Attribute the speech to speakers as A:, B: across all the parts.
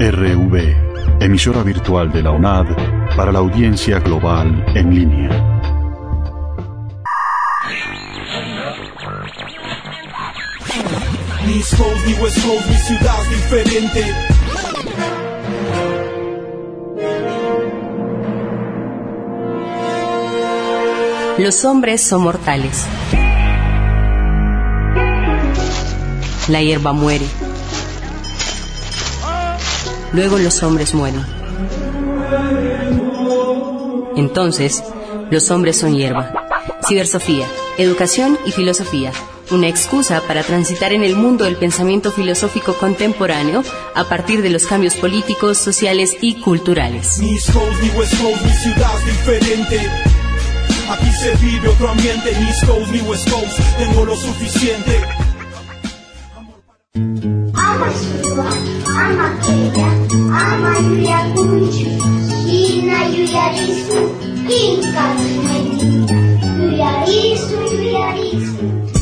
A: RV, emisora virtual de la UNAD para la audiencia global en línea.
B: Ni East Coast, ni West Coast, mi ciudad diferente.
C: Los hombres son mortales. La hierba muere. Luego los hombres mueren. Entonces, los hombres son hierba. Cibersofía, educación y filosofía. Una excusa para transitar en el mundo del pensamiento filosófico contemporáneo a partir de los cambios políticos, sociales y culturales.
B: Ni East Coast, ni West Coast, mi ciudad diferente. Aquí se vive otro ambiente. Ni East Coast, ni West Coast, tengo lo suficiente.
D: Ama Shiva, ama Kenya, ama Yuya Kunchu, Ina Yuya Risu, Inka Yuya Risu, Yuya Risu.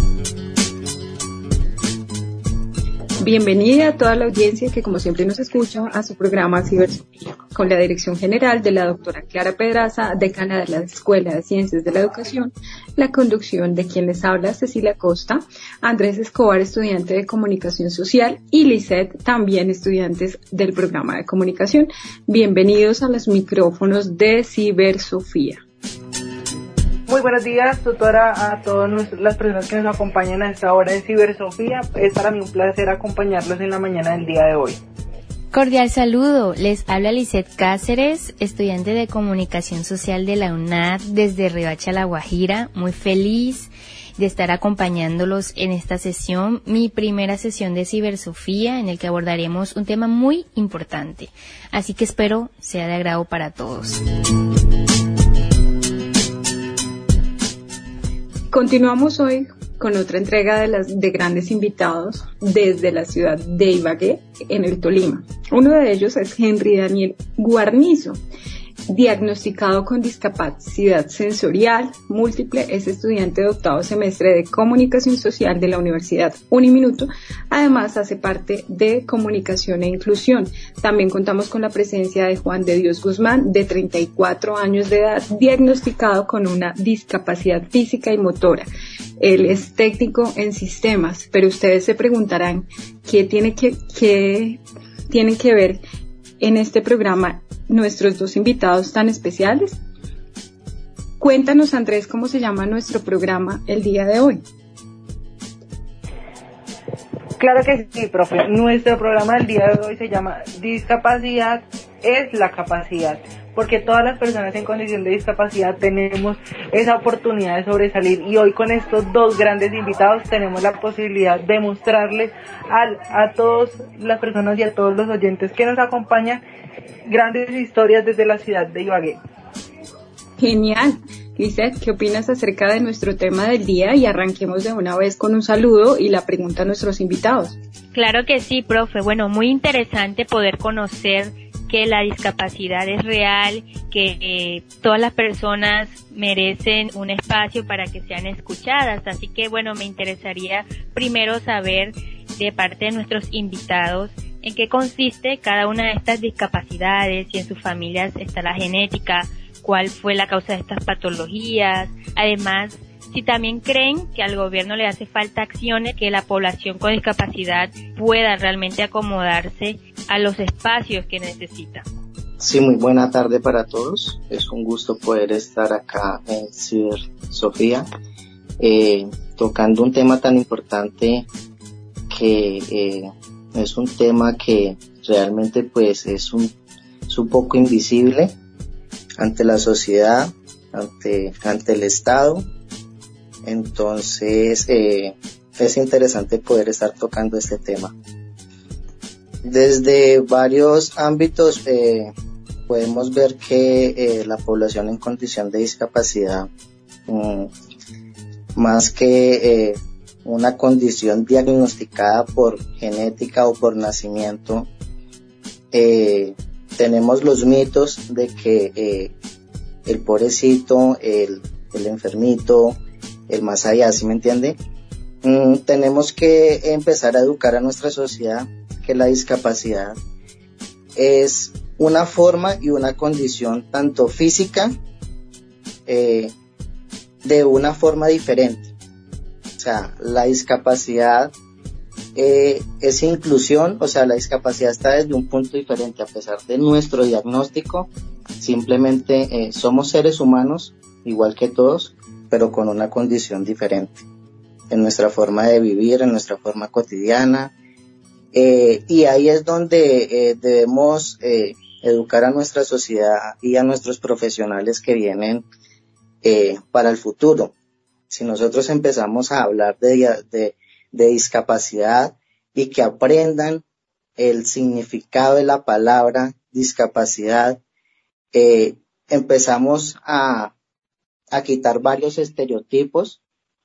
E: Bienvenida a toda la audiencia que como siempre nos escucha a su programa Cibersofía, con la dirección general de la doctora Clara Pedraza, decana de la Escuela de Ciencias de la Educación, la conducción de quien les habla Cecilia Costa, Andrés Escobar, estudiante de Comunicación Social, y Lisette, también estudiantes del programa de Comunicación. Bienvenidos a los micrófonos de Cibersofía.
F: Muy buenos días, tutora, a todas las personas que nos acompañan a esta hora de Cibersofía. Es para mí un placer acompañarlos en la mañana del día de hoy.
G: Cordial saludo, les habla Lisette Cáceres, estudiante de Comunicación Social de la UNAD desde Riohacha, La Guajira. Muy feliz de estar acompañándolos en esta sesión, mi primera sesión de Cibersofía, en el que abordaremos un tema muy importante. Así que espero sea de agrado para todos.
E: Continuamos hoy con otra entrega de grandes invitados desde la ciudad de Ibagué, en el Tolima. Uno de ellos es Henry Daniel Guarnizo, diagnosticado con discapacidad sensorial múltiple, es estudiante de octavo semestre de Comunicación Social de la Universidad Uniminuto. Además hace parte de Comunicación e Inclusión. También contamos con la presencia de Juan de Dios Guzmán, de 34 años de edad, diagnosticado con una discapacidad física y motora. Él es técnico en sistemas, pero ustedes se preguntarán qué tienen que ver en este programa nuestros dos invitados tan especiales. Cuéntanos, Andrés, cómo se llama nuestro programa el día de hoy.
F: Claro que sí, profe. Nuestro programa del día de hoy se llama Discapacidad es la capacidad, porque todas las personas en condición de discapacidad tenemos esa oportunidad de sobresalir, y hoy con estos dos grandes invitados tenemos la posibilidad de mostrarles a todas las personas y a todos los oyentes que nos acompañan grandes historias desde la ciudad de Ibagué.
E: Genial. Lisette, ¿qué opinas acerca de nuestro tema del día? Y arranquemos de una vez con un saludo y la pregunta a nuestros invitados.
G: Claro que sí, profe. Bueno, muy interesante poder conocer que la discapacidad es real, que todas las personas merecen un espacio para que sean escuchadas. Así que, bueno, me interesaría primero saber de parte de nuestros invitados en qué consiste cada una de estas discapacidades, si en sus familias está la genética, cuál fue la causa de estas patologías. Además, si también creen que al gobierno le hace falta acciones que la población con discapacidad pueda realmente acomodarse a los espacios que necesita.
H: Sí, muy buena tarde para todos. Es un gusto poder estar acá en Cibersofía, tocando un tema tan importante que es un tema que realmente pues es un poco invisible ante la sociedad, ante el Estado. Entonces es interesante poder estar tocando este tema. Desde varios ámbitos podemos ver que la población en condición de discapacidad, más que una condición diagnosticada por genética o por nacimiento, tenemos los mitos de que el pobrecito, el enfermito, el más allá, ¿sí me entiende? Tenemos que empezar a educar a nuestra sociedad que la discapacidad es una forma y una condición tanto física, de una forma diferente. O sea, la discapacidad es inclusión, o sea, la discapacidad está desde un punto diferente. A pesar de nuestro diagnóstico, simplemente somos seres humanos, igual que todos, pero con una condición diferente en nuestra forma de vivir, en nuestra forma cotidiana, y ahí es donde debemos educar a nuestra sociedad y a nuestros profesionales que vienen para el futuro. Si nosotros empezamos a hablar de discapacidad y que aprendan el significado de la palabra discapacidad, empezamos a quitar varios estereotipos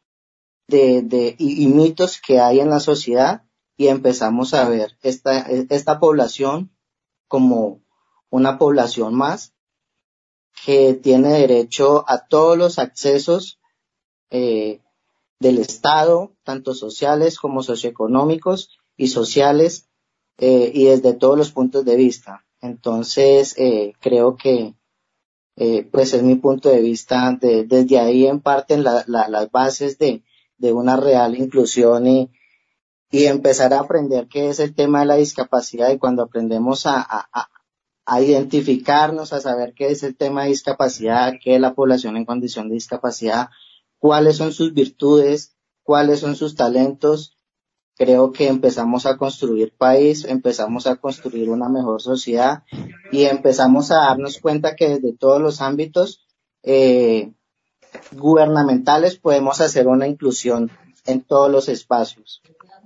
H: y mitos que hay en la sociedad, y empezamos a ver esta población como una población más que tiene derecho a todos los accesos del Estado, tanto sociales como socioeconómicos y sociales, y desde todos los puntos de vista. Entonces, creo que pues es mi punto de vista. Desde ahí en parte las bases de una real inclusión y empezar a aprender qué es el tema de la discapacidad. Y cuando aprendemos a identificarnos, a saber qué es el tema de discapacidad, qué es la población en condición de discapacidad, cuáles son sus virtudes, cuáles son sus talentos, creo que empezamos a construir país, empezamos a construir una mejor sociedad y empezamos a darnos cuenta que desde todos los ámbitos gubernamentales podemos hacer una inclusión en todos los espacios.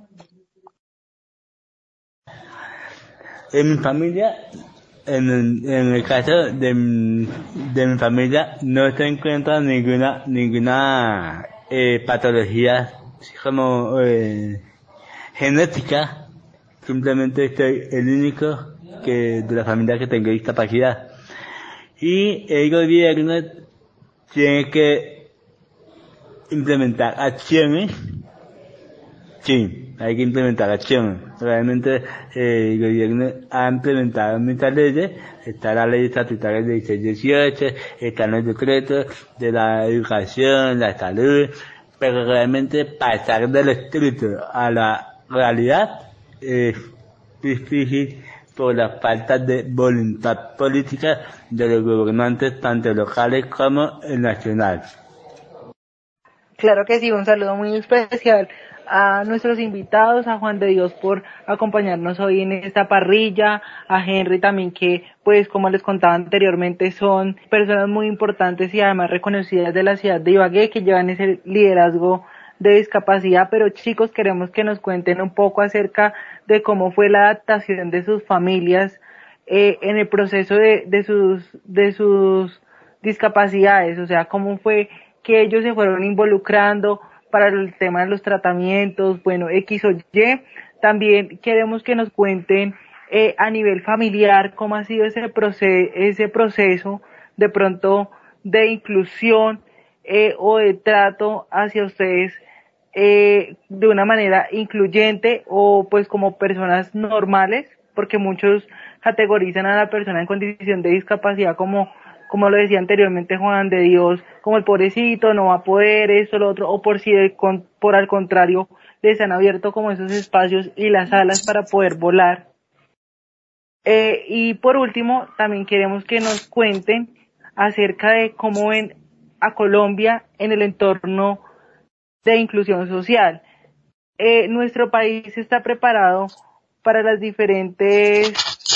I: En mi familia, en el caso de mi familia, no se encuentra ninguna patología como genética. Simplemente soy el único de la familia que tengo discapacidad. Y el gobierno tiene que implementar acciones. Sí, hay que implementar acciones. Realmente el gobierno ha implementado muchas leyes. Está la ley estatutaria de 1618, están los decretos de la educación, la salud, pero realmente pasar del escrito a la realidad es difícil por la falta de voluntad política de los gobernantes, tanto locales como el nacional.
F: Claro que sí, un saludo muy especial a nuestros invitados, a Juan de Dios por acompañarnos hoy en esta parrilla, a Henry también, que pues como les contaba anteriormente son personas muy importantes y además reconocidas de la ciudad de Ibagué, que llevan ese liderazgo de discapacidad. Pero chicos, queremos que nos cuenten un poco acerca de cómo fue la adaptación de sus familias en el proceso de sus discapacidades, o sea, cómo fue que ellos se fueron involucrando para el tema de los tratamientos, bueno, X o Y. También queremos que nos cuenten a nivel familiar cómo ha sido ese proceso de pronto de inclusión o de trato hacia ustedes de una manera incluyente o pues como personas normales, porque muchos categorizan a la persona en condición de discapacidad como lo decía anteriormente Juan de Dios, como el pobrecito, no va a poder esto, lo otro, o por al contrario, les han abierto como esos espacios y las alas para poder volar. Y por último, también queremos que nos cuenten acerca de cómo ven a Colombia en el entorno de inclusión social. Nuestro país está preparado para las diferentes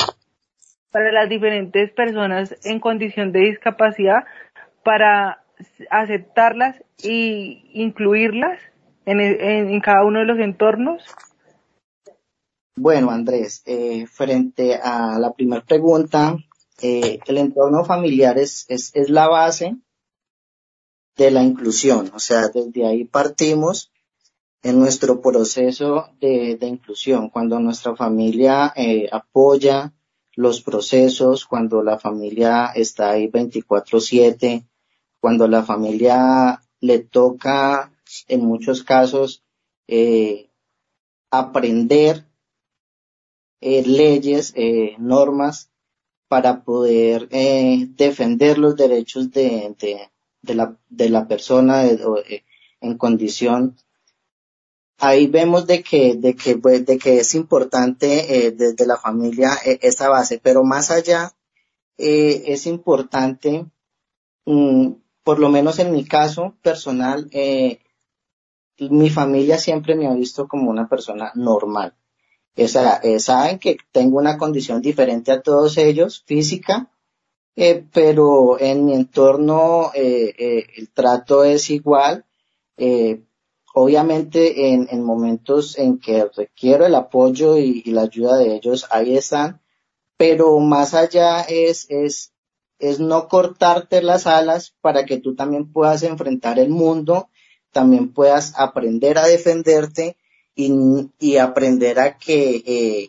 F: personas en condición de discapacidad, para aceptarlas y incluirlas en cada uno de los entornos.
H: Bueno, Andrés, frente a la primera pregunta, el entorno familiar es la base de la inclusión, o sea, desde ahí partimos en nuestro proceso de inclusión, cuando nuestra familia apoya los procesos, cuando la familia está ahí 24/7, cuando la familia le toca en muchos casos aprender leyes, normas para poder defender los derechos de la persona en condición. Ahí vemos de que es importante desde la familia esa base, pero más allá es importante, por lo menos en mi caso personal, mi familia siempre me ha visto como una persona normal. Saben que tengo una condición diferente a todos ellos, física, pero en mi entorno el trato es igual. Obviamente en momentos en que requiero el apoyo y la ayuda de ellos, ahí están, pero más allá es no cortarte las alas para que tú también puedas enfrentar el mundo, también puedas aprender a defenderte y aprender a que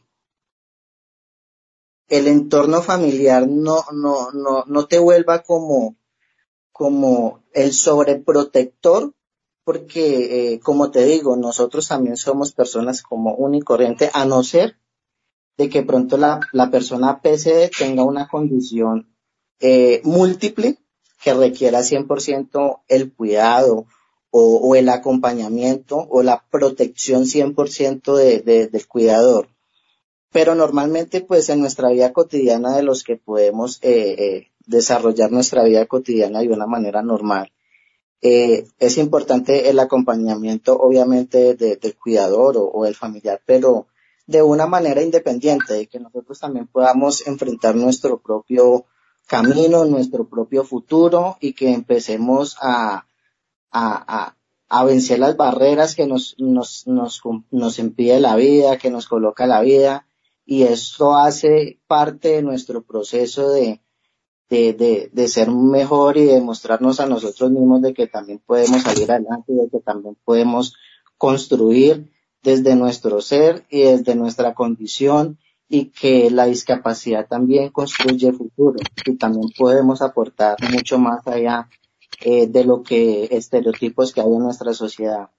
H: el entorno familiar no te vuelva como el sobreprotector, porque como te digo, nosotros también somos personas como único y corriente, a no ser de que pronto la persona PCD tenga una condición múltiple que requiera 100% el cuidado o el acompañamiento o la protección 100% del cuidador. Pero normalmente pues en nuestra vida cotidiana, de los que podemos desarrollar nuestra vida cotidiana de una manera normal, es importante el acompañamiento obviamente del cuidador o el familiar, pero de una manera independiente, de que nosotros también podamos enfrentar nuestro propio camino, nuestro propio futuro, y que empecemos a vencer las barreras que nos impide la vida, que nos coloca la vida, y esto hace parte de nuestro proceso de ser mejor y de mostrarnos a nosotros mismos de que también podemos salir adelante, de que también podemos construir desde nuestro ser y desde nuestra condición, y que la discapacidad también construye futuro y también podemos aportar mucho más allá de lo que estereotipos que hay en nuestra sociedad.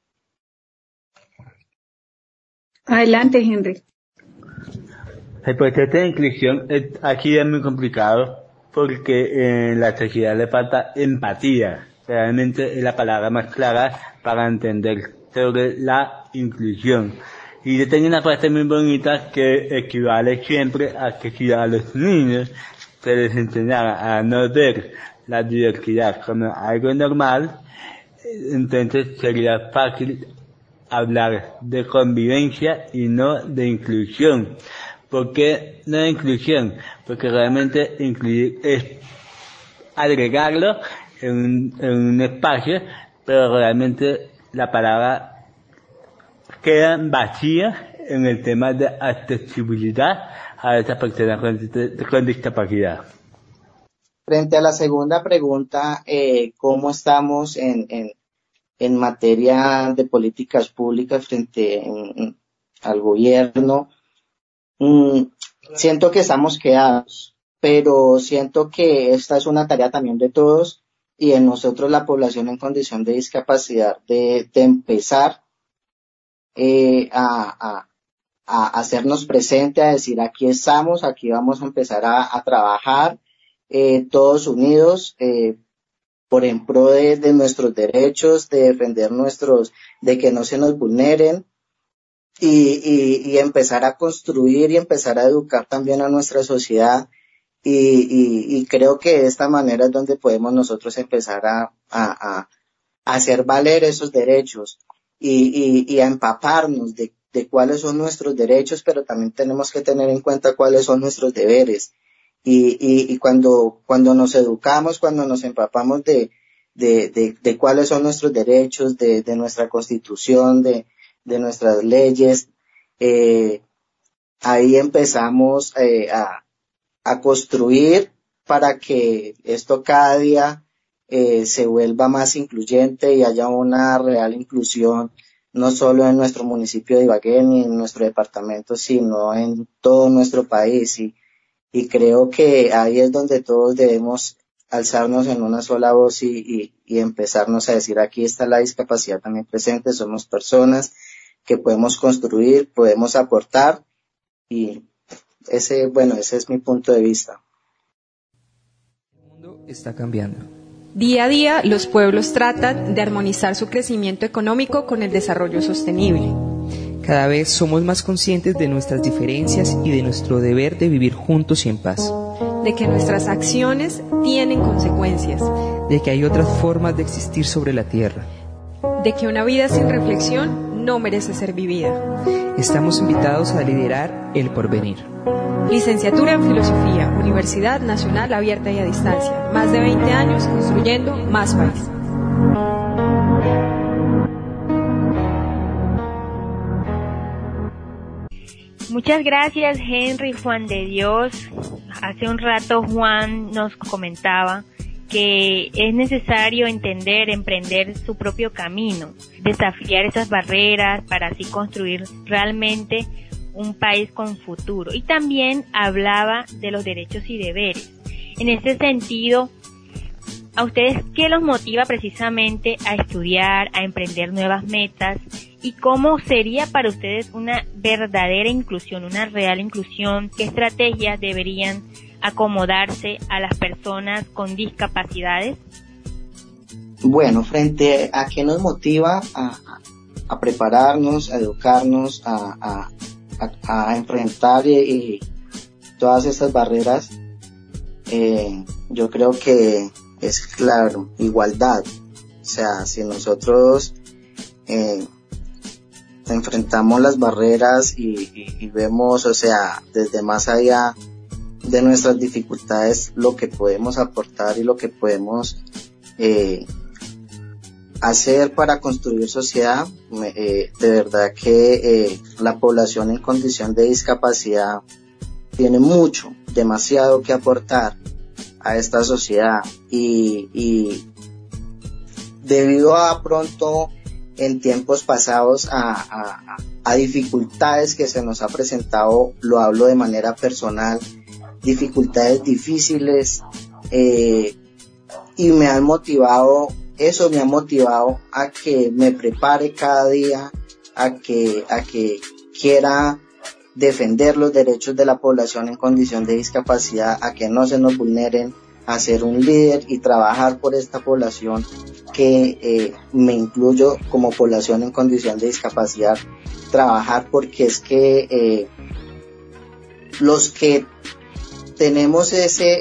E: Adelante, Henry.
I: El proceso de inclusión aquí es muy complicado porque en la sociedad le falta empatía. Realmente es la palabra más clara para entender sobre la inclusión. Y yo tengo una frase muy bonita que equivale siempre a que si a los niños se les enseñara a no ver la diversidad como algo normal, entonces sería fácil hablar de convivencia y no de inclusión. ¿Por qué no de inclusión? Porque realmente incluir es agregarlo en un espacio, pero realmente la palabra queda vacía en el tema de accesibilidad a esas personas con discapacidad.
H: Frente a la segunda pregunta, ¿cómo estamos en materia de políticas públicas frente al gobierno? Siento que estamos quedados, pero siento que esta es una tarea también de todos y de nosotros, la población en condición de discapacidad, de empezar a hacernos presente, a decir aquí estamos, aquí vamos a empezar a trabajar todos unidos por en pro de nuestros derechos, de defender de que no se nos vulneren, y empezar a construir y empezar a educar también a nuestra sociedad, y creo que de esta manera es donde podemos nosotros empezar a hacer valer esos derechos y a empaparnos de cuáles son nuestros derechos, pero también tenemos que tener en cuenta cuáles son nuestros deberes. Y cuando nos educamos, cuando nos empapamos de cuáles son nuestros derechos, de nuestra constitución, de nuestras leyes, ahí empezamos a construir para que esto cada día se vuelva más incluyente y haya una real inclusión, no solo en nuestro municipio de Ibagué ni en nuestro departamento, sino en todo nuestro país. Y creo que ahí es donde todos debemos alzarnos en una sola voz y empezarnos a decir, aquí está la discapacidad también presente, somos personas que podemos construir, podemos aportar, y ese es mi punto de vista.
J: El mundo está cambiando.
E: Día a día, los pueblos tratan de armonizar su crecimiento económico con el desarrollo sostenible.
J: Cada vez somos más conscientes de nuestras diferencias y de nuestro deber de vivir juntos y en paz.
E: De que nuestras acciones tienen consecuencias.
J: De que hay otras formas de existir sobre la tierra.
E: De que una vida sin reflexión no merece ser vivida.
J: Estamos invitados a liderar el porvenir.
E: Licenciatura en Filosofía, Universidad Nacional Abierta y a Distancia. Más de 20 años construyendo más país.
G: Muchas gracias, Henry. Juan de Dios. Hace un rato Juan nos comentaba que es necesario entender, emprender su propio camino, desafiar esas barreras para así construir realmente un país con futuro. Y también hablaba de los derechos y deberes. En ese sentido, ¿a ustedes qué los motiva precisamente a estudiar, a emprender nuevas metas? ¿Y cómo sería para ustedes una verdadera inclusión, una real inclusión? ¿Qué estrategias deberían acomodarse a las personas con discapacidades?
H: Bueno, frente a qué nos motiva a prepararnos, a educarnos, a enfrentar y todas estas barreras, yo creo que es claro, igualdad. O sea, si nosotros enfrentamos las barreras y vemos, o sea, desde más allá de nuestras dificultades, lo que podemos aportar y lo que podemos hacer para construir sociedad, de verdad que la población en condición de discapacidad tiene mucho, demasiado que aportar a esta sociedad y debido a pronto en tiempos pasados a dificultades que se nos ha presentado, lo hablo de manera personal, dificultades difíciles, y me ha motivado a que me prepare cada día, a que quiera defender los derechos de la población en condición de discapacidad, a que no se nos vulneren, a ser un líder y trabajar por esta población que me incluyo como población en condición de discapacidad, trabajar porque es que los que tenemos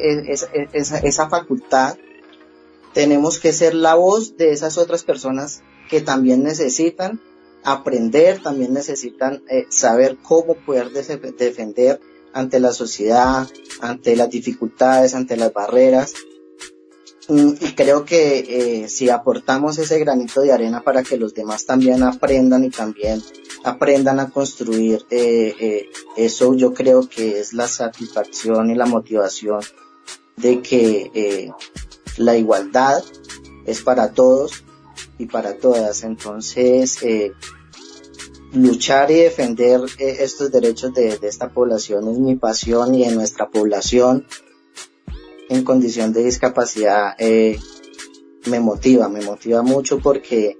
H: esa facultad, tenemos que ser la voz de esas otras personas que también necesitan aprender, también necesitan saber cómo poder defender ante la sociedad, ante las dificultades, ante las barreras. Y creo que si aportamos ese granito de arena para que los demás también aprendan y también aprendan a construir, eso yo creo que es la satisfacción y la motivación de que la igualdad es para todos y para todas. Entonces, luchar y defender estos derechos de esta población es mi pasión, y de nuestra población en condición de discapacidad me motiva mucho porque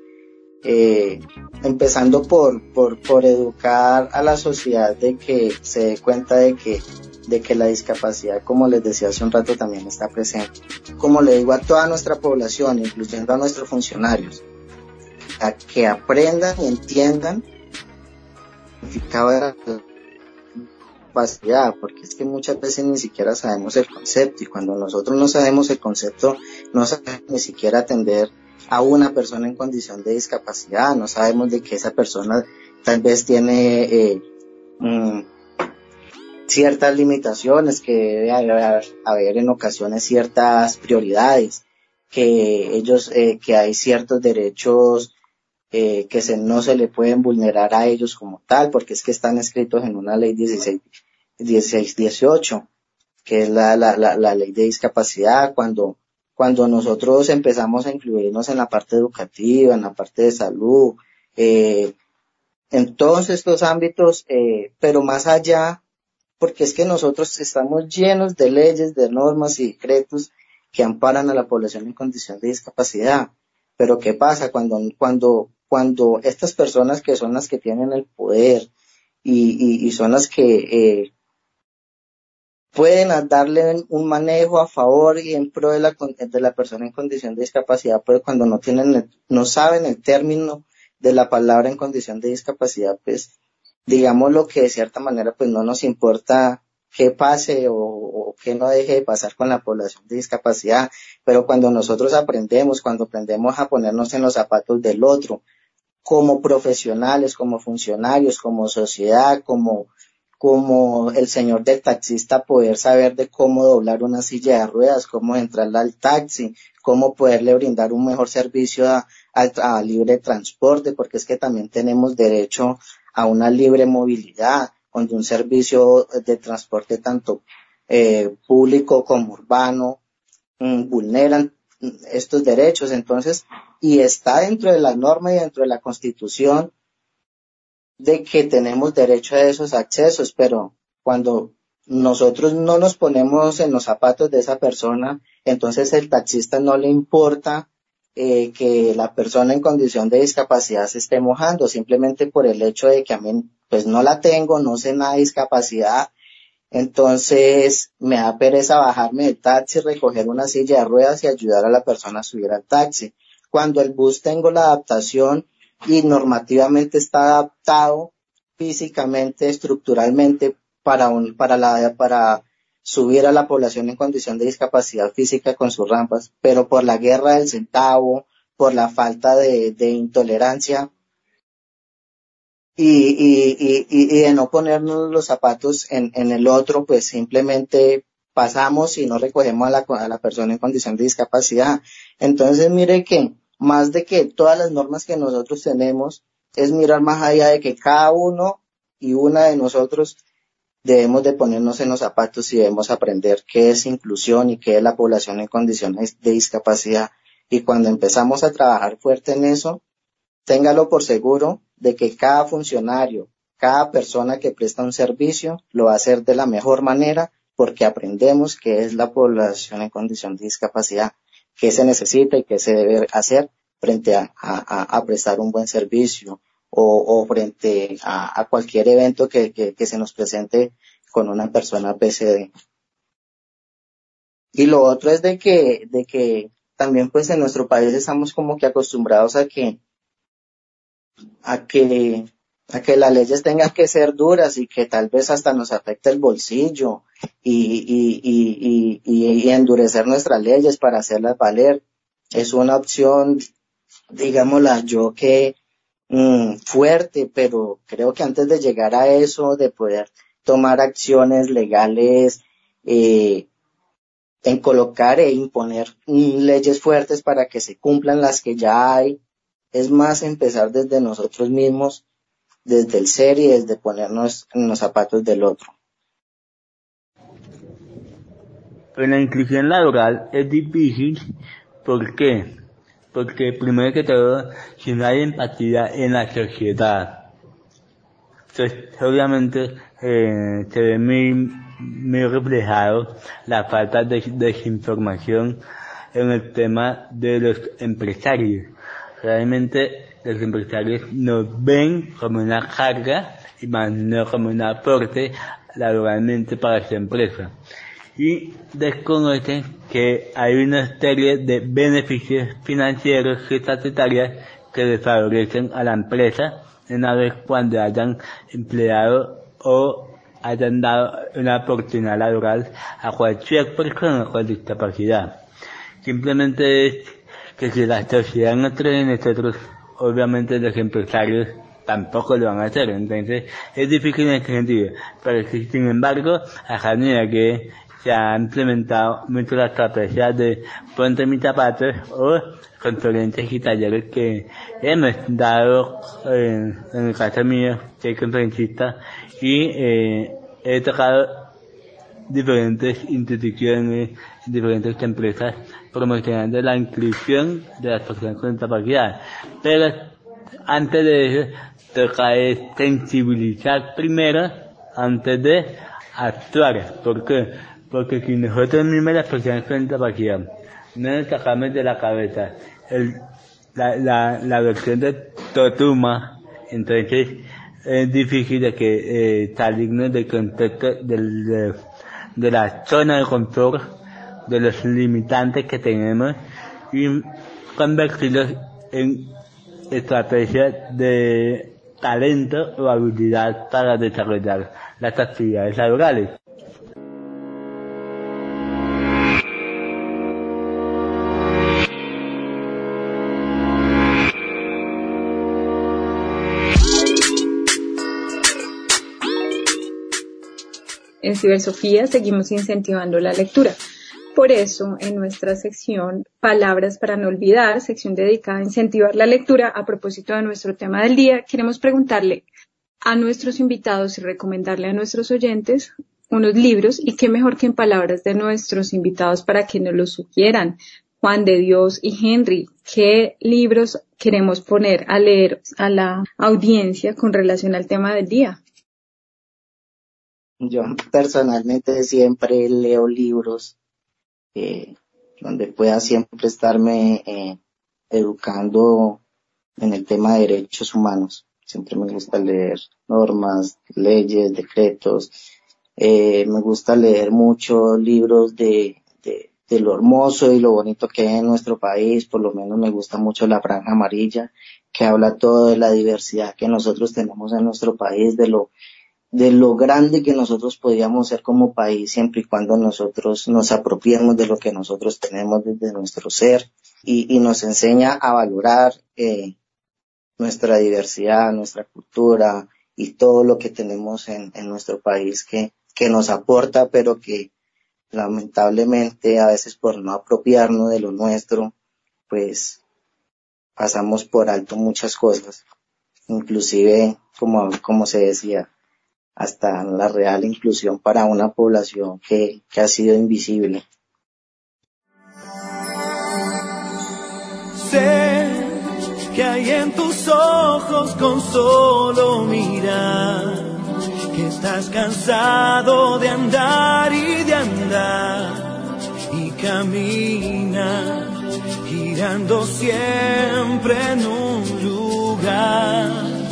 H: empezando por educar a la sociedad de que se dé cuenta de que la discapacidad, como les decía hace un rato, también está presente. Como le digo a toda nuestra población, incluyendo a nuestros funcionarios, a que aprendan y entiendan el significado de la discapacidad, porque es que muchas veces ni siquiera sabemos el concepto, y cuando nosotros no sabemos el concepto, no sabemos ni siquiera atender a una persona en condición de discapacidad, no sabemos de que esa persona tal vez tiene ciertas limitaciones, que debe haber en ocasiones ciertas prioridades, que hay ciertos derechos que no se le pueden vulnerar a ellos como tal, porque es que están escritos en una ley 1618, que es la ley de discapacidad. Cuando nosotros empezamos a incluirnos en la parte educativa, en la parte de salud, en todos estos ámbitos, pero más allá, porque es que nosotros estamos llenos de leyes, de normas y decretos que amparan a la población en condición de discapacidad. Pero ¿qué pasa cuando estas personas que son las que tienen el poder y son las que pueden darle un manejo a favor y en pro de la persona en condición de discapacidad, pero cuando no saben el término de la palabra en condición de discapacidad, pues digamos lo que de cierta manera pues no nos importa qué pase o qué no deje de pasar con la población de discapacidad, pero cuando nosotros cuando aprendemos a ponernos en los zapatos del otro, como profesionales, como funcionarios, como sociedad, como el señor del taxista, poder saber de cómo doblar una silla de ruedas, cómo entrarle al taxi, cómo poderle brindar un mejor servicio a libre transporte, porque es que también tenemos derecho a una libre movilidad, donde un servicio de transporte tanto público como urbano vulneran estos derechos. Entonces, y está dentro de la norma y dentro de la Constitución de que tenemos derecho a esos accesos, pero cuando nosotros no nos ponemos en los zapatos de esa persona, entonces el taxista no le importa que la persona en condición de discapacidad se esté mojando, simplemente por el hecho de que a mí pues no la tengo, no sé nada de discapacidad, entonces me da pereza bajarme del taxi, recoger una silla de ruedas y ayudar a la persona a subir al taxi. Cuando el bus tengo la adaptación y normativamente está adaptado físicamente, estructuralmente para subir a la población en condición de discapacidad física con sus rampas, pero por la guerra del centavo, por la falta de intolerancia y de no ponernos los zapatos en el otro, pues simplemente pasamos y no recogemos a la persona en condición de discapacidad. Entonces mire que más de que todas las normas que nosotros tenemos, es mirar más allá de que cada uno y una de nosotros debemos de ponernos en los zapatos y debemos aprender qué es inclusión y qué es la población en condiciones de discapacidad. Y cuando empezamos a trabajar fuerte en eso, téngalo por seguro de que cada funcionario, cada persona que presta un servicio, lo va a hacer de la mejor manera porque aprendemos qué es la población en condición de discapacidad, qué se necesita y qué se debe hacer frente a prestar un buen servicio o frente a cualquier evento que se nos presente con una persona PCD. Y lo otro es de que también pues en nuestro país estamos como que acostumbrados a que las leyes tengan que ser duras y que tal vez hasta nos afecte el bolsillo y endurecer nuestras leyes para hacerlas valer. Es una opción, digámosla yo, que fuerte, pero creo que antes de llegar a eso, de poder tomar acciones legales, en colocar e imponer leyes fuertes para que se cumplan las que ya hay, es más empezar desde nosotros mismos, desde el ser y desde ponernos en los zapatos del otro.
I: Pero la inclusión laboral es difícil. ¿Por qué? Porque primero que todo, si no hay empatía en la sociedad, entonces obviamente se ve muy reflejado la falta de desinformación en el tema de los empresarios. Realmente los empresarios nos ven como una carga y más no como un aporte laboralmente para su empresa. Y desconocen que hay una serie de beneficios financieros y estatutarios que desfavorecen a la empresa una vez cuando hayan empleado o hayan dado una oportunidad laboral a cualquier persona con discapacidad. Simplemente es que si la sociedad no cree en nosotros, obviamente los empresarios tampoco lo van a hacer. Entonces es difícil en ese sentido, pero sin embargo, a medida que se ha implementado mucho la estrategia de ponte mis zapatos o conferencias y talleres que hemos dado, en el caso mío, soy conferencista y he tocado diferentes instituciones, diferentes empresas promocionando la inclusión de las personas con discapacidad. Pero antes de eso, toca sensibilizar primero antes de actuar. ¿Por qué? Porque si nosotros mismos, las personas con discapacidad, no nos sacamos de la cabeza la versión de Totuma, entonces es difícil de que salirnos del contexto de de la zona de confort, de los limitantes que tenemos y convertirlos en estrategias de talento o habilidad para desarrollar las actividades laborales.
E: En Cibersofía seguimos incentivando la lectura. Por eso, en nuestra sección Palabras para no olvidar, sección dedicada a incentivar la lectura, a propósito de nuestro tema del día, queremos preguntarle a nuestros invitados y recomendarle a nuestros oyentes unos libros, y qué mejor que en palabras de nuestros invitados para que nos los sugieran. Juan de Dios y Henry, ¿qué libros queremos poner a leer a la audiencia con relación al tema del día?
H: Yo personalmente siempre leo libros donde pueda siempre estarme educando en el tema de derechos humanos. Siempre me gusta leer normas, leyes, decretos. Me gusta leer muchos libros de lo hermoso y lo bonito que hay en nuestro país. Por lo menos me gusta mucho La Franja Amarilla, que habla todo de la diversidad que nosotros tenemos en nuestro país, de lo grande que nosotros podíamos ser como país, siempre y cuando nosotros nos apropiemos de lo que nosotros tenemos desde nuestro ser, y nos enseña a valorar nuestra diversidad, nuestra cultura y todo lo que tenemos en nuestro país que nos aporta, pero que lamentablemente a veces por no apropiarnos de lo nuestro, pues pasamos por alto muchas cosas, inclusive como se decía, hasta la real inclusión para una población que ha sido invisible.
B: Sé que hay en tus ojos con solo mirar, que estás cansado de andar y de andar, y camina girando siempre en un lugar.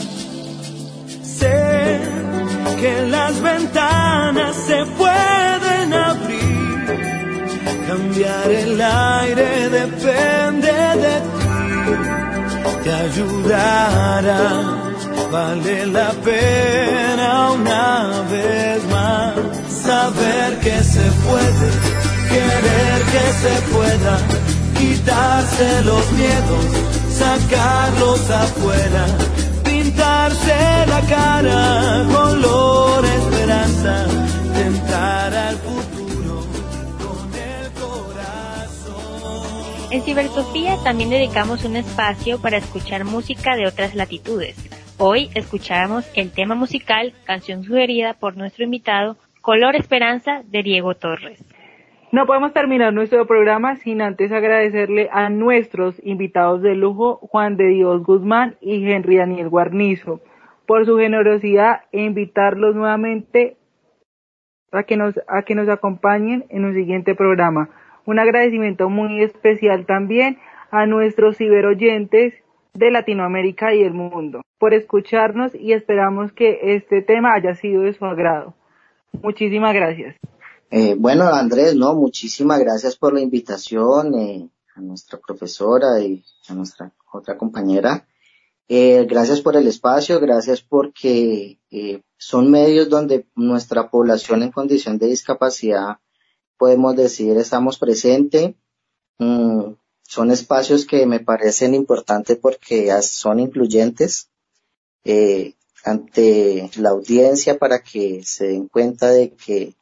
B: Sé que las ventanas se pueden abrir, cambiar el aire depende de ti, te ayudará, vale la pena una vez más, saber que se puede, querer que se pueda, quitarse los miedos, sacarlos afuera, pintarse la cara, color esperanza, tentar al futuro con el corazón.
G: En Cibersofía también dedicamos un espacio para escuchar música de otras latitudes. Hoy escuchamos el tema musical, canción sugerida por nuestro invitado, Color Esperanza, de Diego Torres.
F: No podemos terminar nuestro programa sin antes agradecerle a nuestros invitados de lujo, Juan de Dios Guzmán y Henry Daniel Guarnizo, por su generosidad, e invitarlos nuevamente a que nos acompañen en un siguiente programa. Un agradecimiento muy especial también a nuestros ciberoyentes de Latinoamérica y el mundo por escucharnos, y esperamos que este tema haya sido de su agrado. Muchísimas gracias.
H: Bueno, Andrés, muchísimas gracias por la invitación, a nuestra profesora y a nuestra otra compañera. Gracias por el espacio, gracias porque son medios donde nuestra población en condición de discapacidad, podemos decir, estamos presentes. Son espacios que me parecen importantes porque son incluyentes ante la audiencia, para que se den cuenta de que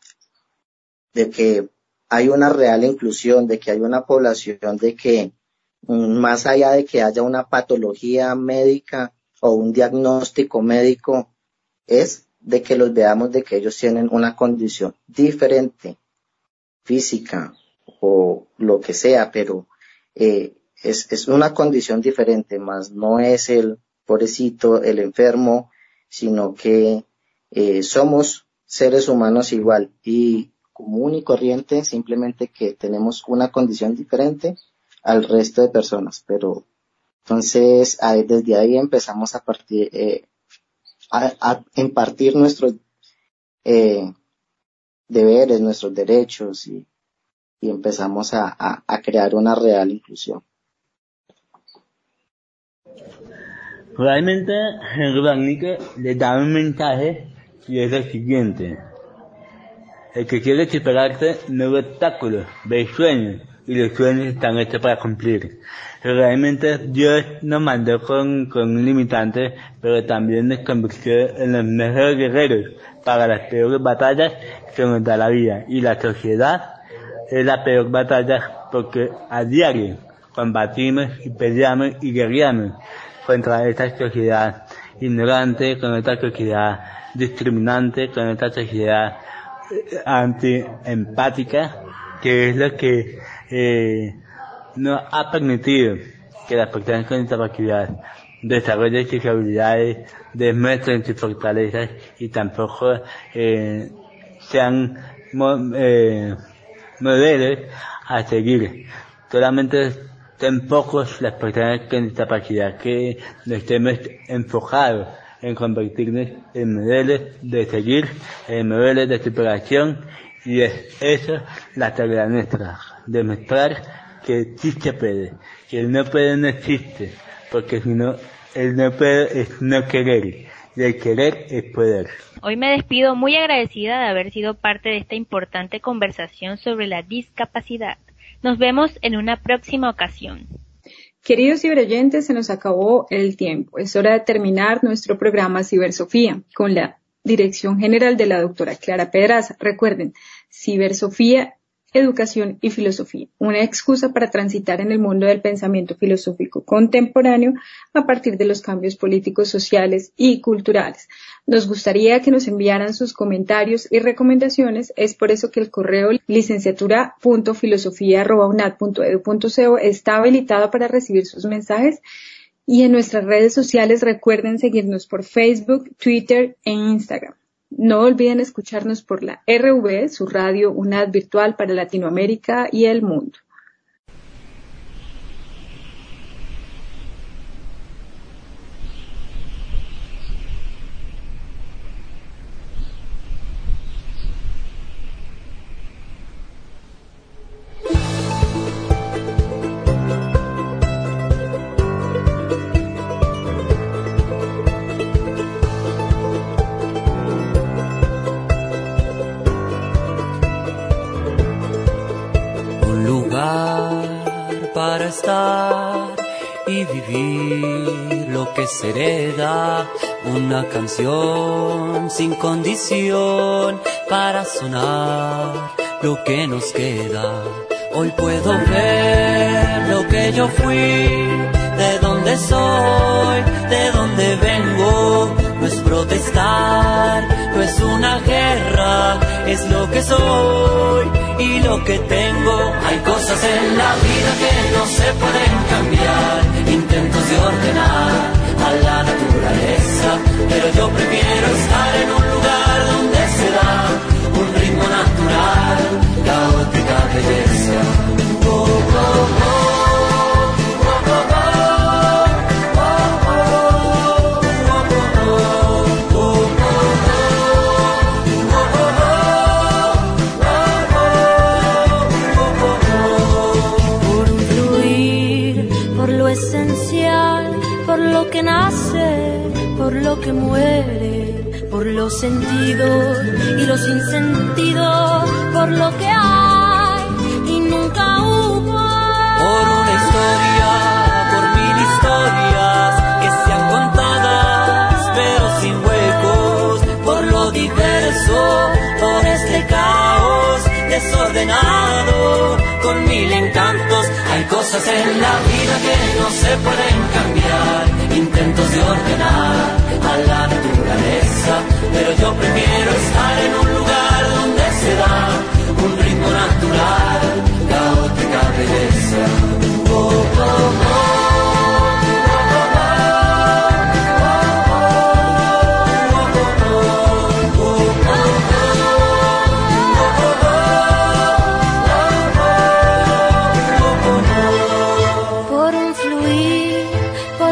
H: hay una real inclusión, de que hay una población, de que más allá de que haya una patología médica o un diagnóstico médico, es de que los veamos, de que ellos tienen una condición diferente, física o lo que sea, pero es una condición diferente, más no es el pobrecito, el enfermo, sino que somos seres humanos igual y común y corriente, simplemente que tenemos una condición diferente al resto de personas. Pero entonces desde ahí empezamos a impartir nuestros deberes, nuestros derechos y empezamos a crear una real inclusión.
I: Realmente Henry Van Nicke le da un mensaje y es el siguiente: el que quiere superarse no ve obstáculos, ve sueños, y los sueños están hechos para cumplir. Realmente Dios nos mandó con un limitante, pero también nos convirtió en los mejores guerreros para las peores batallas que nos da la vida, y la sociedad es la peor batalla porque a diario combatimos y peleamos y guerreamos contra esta sociedad ignorante, con esta sociedad discriminante, con esta sociedad anti-empática, que es lo que no ha permitido que las personas con discapacidad desarrollen sus habilidades, demuestren sus fortalezas y tampoco sean modelos a seguir. Solamente son pocos las personas con discapacidad que nos hemos enfocado en convertirnos en modelos de seguir, en modelos de superación, y es eso la tarea nuestra, demostrar que sí se puede, que el no puede no existe, porque si no, el no puede es no querer, y el querer es poder.
G: Hoy me despido muy agradecida de haber sido parte de esta importante conversación sobre la discapacidad. Nos vemos en una próxima ocasión.
E: Queridos ciberoyentes, se nos acabó el tiempo. Es hora de terminar nuestro programa Cibersofía con la dirección general de la doctora Clara Pedraza. Recuerden, Cibersofía, Educación y Filosofía, una excusa para transitar en el mundo del pensamiento filosófico contemporáneo a partir de los cambios políticos, sociales y culturales. Nos gustaría que nos enviaran sus comentarios y recomendaciones. Es por eso que el correo licenciatura.filosofia@unad.edu.co está habilitado para recibir sus mensajes. Y en nuestras redes sociales recuerden seguirnos por Facebook, Twitter e Instagram. No olviden escucharnos por la RV, su radio UNAD virtual para Latinoamérica y el mundo.
K: Para estar y vivir lo que se hereda, una canción sin condición para sonar lo que nos queda. Hoy puedo ver lo que yo fui, de dónde soy, de dónde vengo. No es protestar, no es una guerra, es lo que soy y lo que tengo. Hay cosas en la vida que no se pueden cambiar, intentos de ordenar a la naturaleza, pero yo prefiero estar en un lugar donde se da un ritmo natural, caótica belleza. Oh, oh, oh.
L: Que nace, por lo que muere, por los sentidos y los sinsentidos, por lo que hay y nunca hubo.
K: Por una historia, por 1000 historias que sean contadas, pero sin huecos, por lo diverso, por este caos desordenado, con 1000 encantos. Hay cosas en la vida que no se pueden cambiar, intentos de ordenar a la naturaleza, pero yo prefiero estar en un lugar donde se da un ritmo natural, caótica belleza. Oh, oh, oh.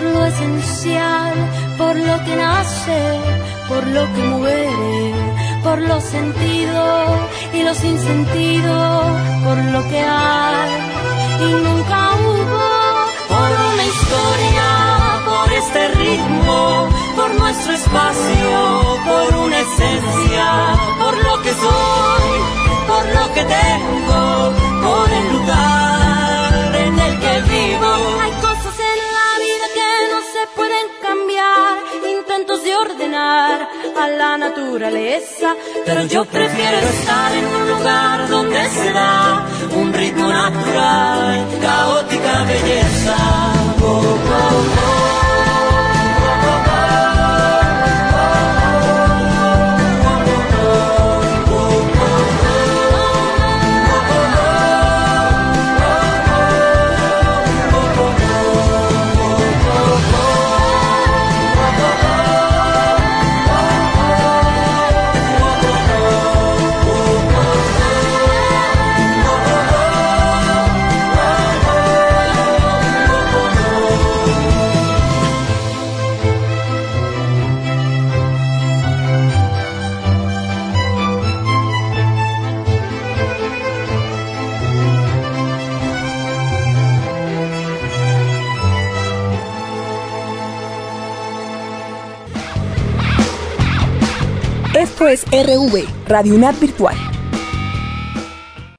L: Por lo que muere, por los sentidos y los sin sentido por lo que hay y nunca hubo.
K: Por una historia, por este ritmo, por nuestro espacio, por una esencia, por lo que soy, por lo que tengo, por el lugar en el que vivo.
L: Hay cosas en la vida que no se pueden cambiar, intentos de ordenar a la naturaleza,
K: pero yo prefiero estar en un lugar donde se da un ritmo natural, caótica belleza. Oh, oh, oh.
M: Esto es RV, Radio UNAD Virtual.